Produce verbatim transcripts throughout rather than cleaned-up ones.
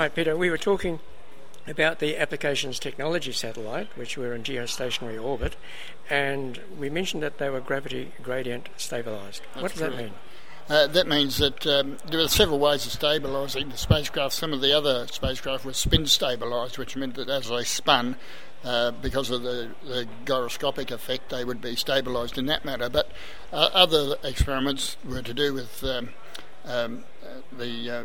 Hi, Peter. We were talking about the Applications Technology satellite, which were in geostationary orbit, and we mentioned that they were gravity gradient stabilised. What does that mean? Uh, that means that um, there are several ways of stabilising the spacecraft. Some of the other spacecraft were spin stabilised, which meant that as they spun, uh, because of the, the gyroscopic effect, they would be stabilised in that manner. But uh, other experiments were to do with um, um, the... Uh,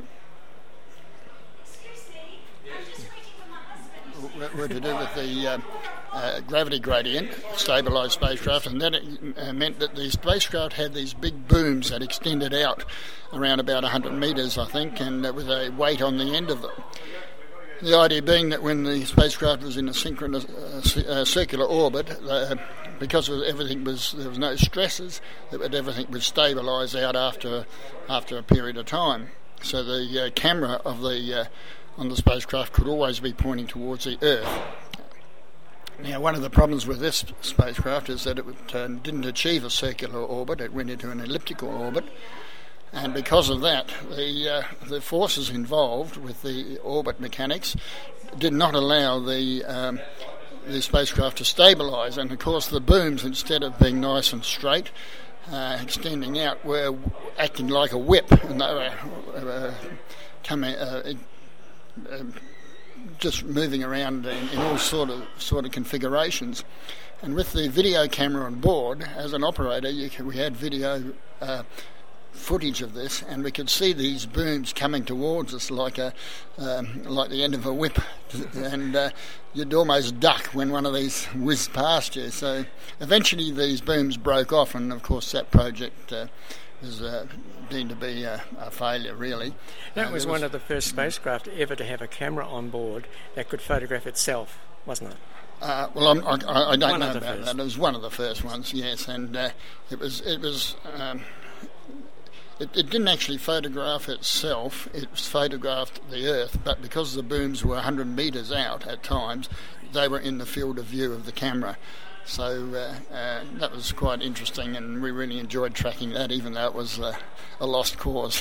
were to do with the uh, uh, gravity gradient, stabilised spacecraft, and that uh, meant that the spacecraft had these big booms that extended out around about one hundred metres, I think, and uh, with a weight on the end of them. The idea being that when the spacecraft was in a synchronous uh, uh, circular orbit, uh, because of everything was there was no stresses, that everything would stabilise out after after a period of time. So the uh, camera of the uh, on the spacecraft could always be pointing towards the Earth. Now, one of the problems with this spacecraft is that it uh, didn't achieve a circular orbit; it went into an elliptical orbit, and because of that, the uh, the forces involved with the orbit mechanics did not allow the um, the spacecraft to stabilise. And of course, the booms, instead of being nice and straight, uh, extending out, were acting like a whip, and they were uh, coming. Uh, Um, just moving around in, in all sort of sort of configurations, and with the video camera on board, as an operator, you can, we had video uh, footage of this, and we could see these booms coming towards us like a um, like the end of a whip, and uh, you'd almost duck when one of these whizzed past you. So eventually, these booms broke off, and of course, that project Uh, was uh, deemed to be a, a failure, really. That uh, was, was one of the first spacecraft ever to have a camera on board that could photograph itself, wasn't it? Uh, well, I'm, I, I don't one know of about first. that. It was one of the first ones, yes, and uh, it was it was um, it, it didn't actually photograph itself. It photographed the Earth, but because the booms were one hundred metres out at times, they were in the field of view of the camera. So uh, uh, that was quite interesting, and we really enjoyed tracking that, even though it was uh, a lost cause.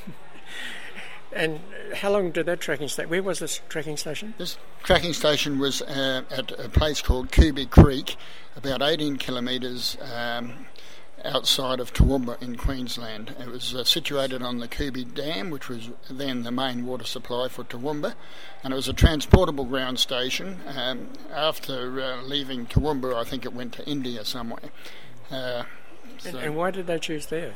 And how long did that tracking station? Where was this tracking station? This tracking station was uh, at a place called Kubi Creek, about eighteen kilometres um, outside of Toowoomba in Queensland. It was uh, situated on the Kubi Dam, which was then the main water supply for Toowoomba, and it was a transportable ground station. Um, after uh, leaving Toowoomba, I think it went to India somewhere. Uh, so and, and why did they choose there?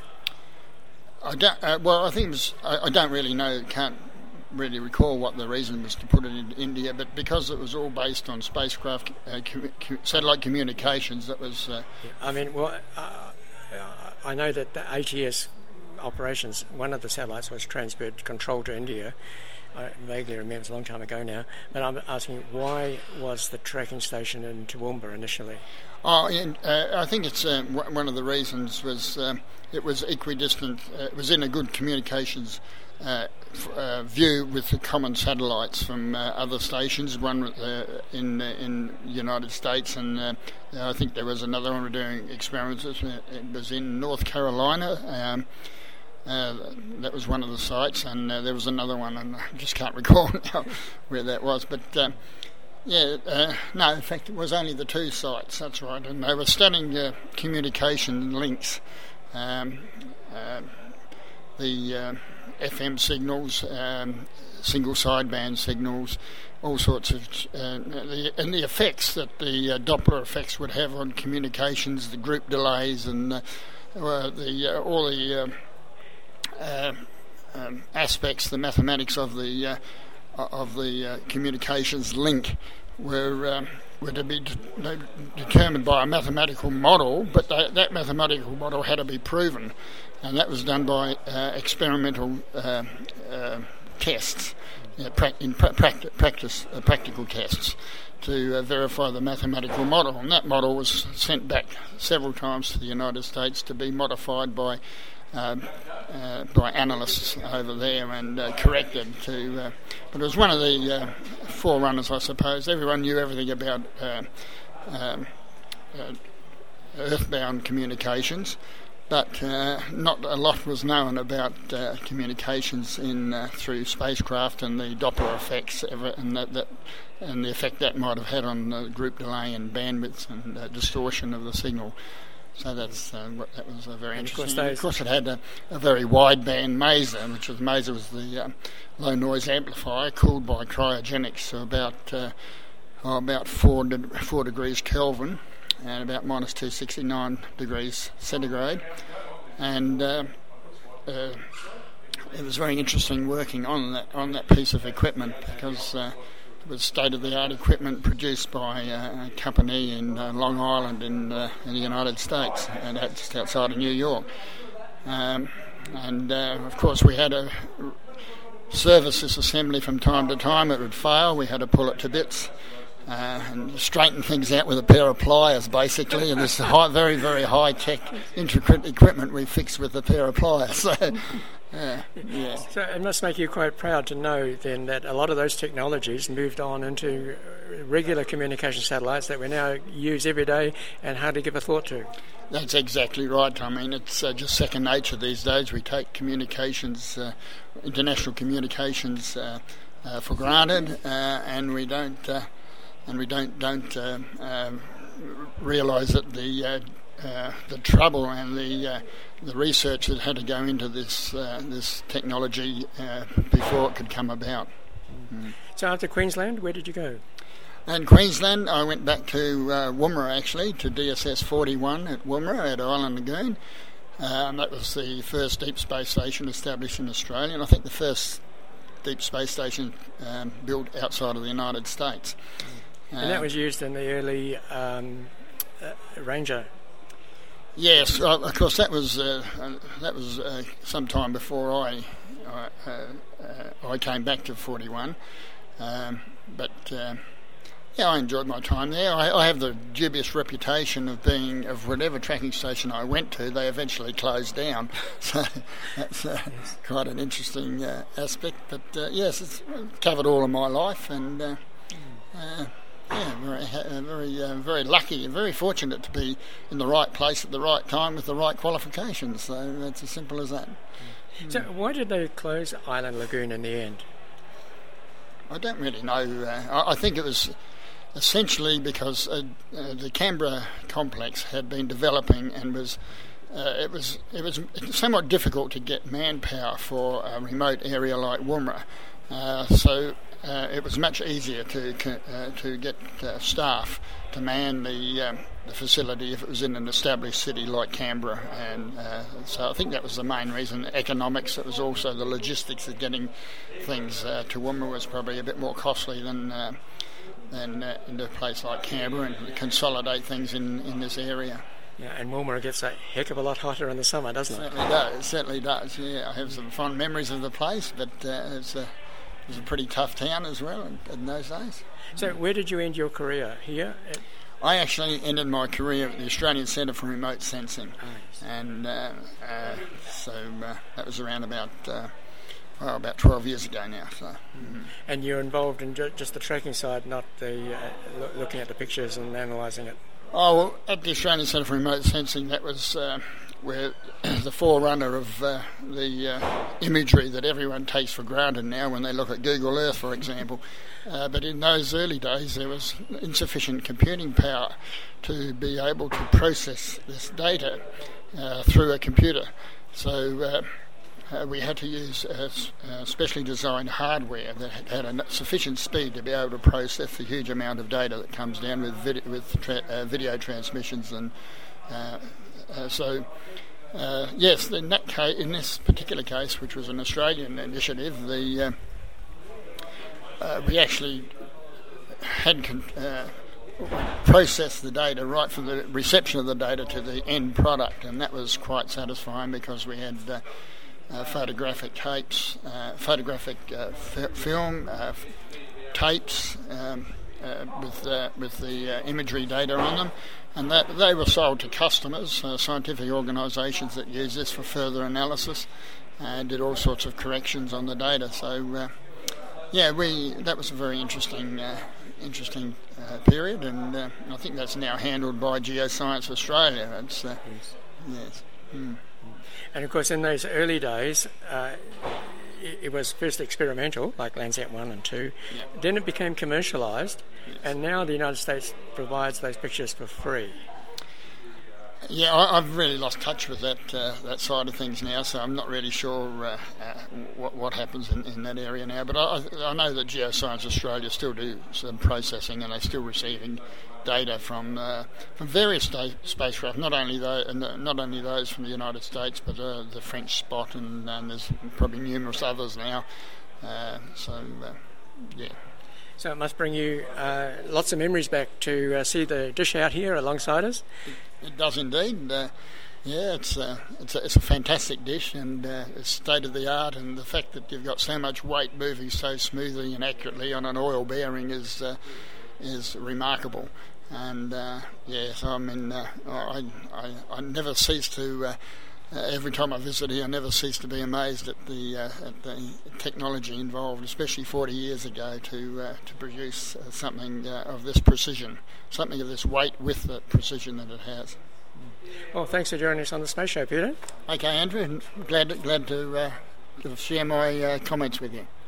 I don't. Uh, well, I think it was, I, I don't really know. Can't really recall what the reason was to put it in India, but because it was all based on spacecraft uh, com- com- satellite communications, that was. Uh, yeah, I mean, well. Uh, I know that the A T S operations, one of the satellites was transferred control to India. I vaguely remember, it's a long time ago now. But I'm asking, why was the tracking station in Toowoomba initially? Oh, and, uh, I think it's uh, w- one of the reasons was um, it was equidistant. Uh, it was in a good communications uh, f- uh, view with the common satellites from uh, other stations. One uh, in uh, in United States, and uh, I think there was another one doing experiments. It was in North Carolina. Um, Uh, that was one of the sites, and uh, there was another one, and I just can't recall now where that was. But uh, yeah, uh, no, in fact, it was only the two sites. That's right, and they were studying uh, communication links, um, uh, the uh, F M signals, um, single sideband signals, all sorts of, uh, the, and the effects that the uh, Doppler effects would have on communications, the group delays, and uh, uh, the uh, all the uh, Uh, um, aspects, the mathematics of the uh, of the uh, communications link were um, were to be de- determined by a mathematical model, but that, that mathematical model had to be proven, and that was done by uh, experimental uh, uh, tests, you know, pra- in pra- practi- practice uh, practical tests to uh, verify the mathematical model, and that model was sent back several times to the United States to be modified by. Uh, uh, by analysts over there and uh, corrected to, uh, but it was one of the uh, forerunners, I suppose. Everyone knew everything about uh, um, uh, earthbound communications, but uh, not a lot was known about uh, communications in uh, through spacecraft and the Doppler effects, ever, and that, that and the effect that might have had on uh, group delay and bandwidth and uh, distortion of the signal. So that's uh, what, that was uh, very and interesting. Of course, of course, it had a, a very wideband maser, which was maser was the uh, low noise amplifier cooled by cryogenics, so about uh, oh, about four de- four degrees Kelvin and about minus two sixty-nine degrees centigrade, and uh, uh, it was very interesting working on that on that piece of equipment because. Uh, It was state-of-the-art equipment produced by uh, a company in uh, Long Island in, uh, in the United States, and uh, just outside of New York. Um, and uh, of course, we had to service this assembly from time to time. It would fail. We had to pull it to bits uh, and straighten things out with a pair of pliers, basically. And this high, very, very high-tech, intricate equipment we fixed with a pair of pliers. So, Uh, yeah. So it must make you quite proud to know then that a lot of those technologies moved on into regular communication satellites that we now use every day and hardly give a thought to. That's exactly right. I mean, it's uh, just second nature these days. We take communications, uh, international communications, uh, uh, for granted, uh, and we don't, uh, and we don't don't uh, uh, realise that the uh, uh, the trouble and the uh, the research that had to go into this uh, this technology uh, before it could come about. Mm. So after Queensland, where did you go? In Queensland, I went back to uh, Woomera, actually, to D S S forty-one at Woomera at Island Lagoon. Um, that was the first deep space station established in Australia, and I think the first deep space station um, built outside of the United States. And uh, that was used in the early um, uh, Ranger. Yes, uh, of course that was uh, uh, that was uh, some time before I uh, uh, I came back to forty-one, um, but uh, yeah, I enjoyed my time there. I, I have the dubious reputation of being of whatever tracking station I went to, they eventually closed down. So that's uh, yes. quite an interesting uh, aspect. But uh, yes, it's covered all of my life, and uh, uh, yeah, very, uh, very, uh, very lucky and very fortunate to be in the right place at the right time with the right qualifications. So it's as simple as that. So why did they close Island Lagoon in the end? I don't really know. Uh, I, I think it was essentially because uh, uh, the Canberra complex had been developing and was uh, it was it was somewhat difficult to get manpower for a remote area like Woomera. Uh, so uh, it was much easier to uh, to get uh, staff to man the um, the facility if it was in an established city like Canberra, and uh, so I think that was the main reason. Economics. It was also the logistics of getting things uh, to Woomera was probably a bit more costly than uh, than uh, into a place like Canberra, and consolidate things in, in this area. Yeah, and Woomera gets a heck of a lot hotter in the summer, doesn't it? Certainly does. It certainly does. Yeah, I have some fond memories of the place, but uh, it's a it was a pretty tough town as well in, in those days. So, where did you end your career? Here? At I actually ended my career at the Australian Centre for Remote Sensing, oh, yes. and uh, uh, so uh, that was around about uh, well, about twelve years ago now. So, mm-hmm. And you're involved in ju- just the tracking side, not the uh, lo- looking at the pictures and analysing it. Oh well, at the Australian Centre for Remote Sensing, that was uh, where the forerunner of uh, the uh, imagery that everyone takes for granted now when they look at Google Earth, for example. Uh, but in those early days, there was insufficient computing power to be able to process this data uh, through a computer. So uh, uh, we had to use uh, uh, specially designed hardware that had, had a sufficient speed to be able to process the huge amount of data that comes down with, vid- with tra- uh, video transmissions. And uh, uh, so, uh, yes, in that case, in this particular case, which was an Australian initiative, the uh, Uh, we actually had con- uh, processed the data right from the reception of the data to the end product, and that was quite satisfying because we had uh, uh, photographic tapes, uh, photographic uh, f- film, uh, f- tapes um, uh, with uh, with the uh, imagery data on them, and that they were sold to customers, uh, scientific organisations that use this for further analysis, and did all sorts of corrections on the data. So. Uh, Yeah, we that was a very interesting, uh, interesting uh, period, and uh, I think that's now handled by Geoscience Australia. It's, uh, yes. yes. Mm. And of course, in those early days, uh, it, it was first experimental, like Landsat one and two. Yeah. Then it became commercialised, yes. and now the United States provides those pictures for free. Yeah, I, I've really lost touch with that uh, that side of things now, so I'm not really sure uh, uh, what what happens in, in that area now. But I, I know that Geoscience Australia still do some processing, and they're still receiving data from uh, from various sta- spacecraft, not only those, not only those from the United States, but uh, the French Spot, and, and there's probably numerous others now. Uh, so, uh, yeah. So it must bring you uh, lots of memories back to uh, see the dish out here alongside us. It does indeed. Uh, yeah, it's uh, it's a, it's a fantastic dish, and uh, it's state of the art. And the fact that you've got so much weight moving so smoothly and accurately on an oil bearing is uh, is remarkable. And uh, yeah, so I mean, uh, I, I I never cease to. Uh, Uh, every time I visit here, I never cease to be amazed at the uh, at the technology involved, especially forty years ago, to uh, to produce uh, something uh, of this precision, something of this weight with the precision that it has. Well, thanks for joining us on the Space Show, Peter. Okay, Andrew, glad glad to uh, to share my uh, comments with you.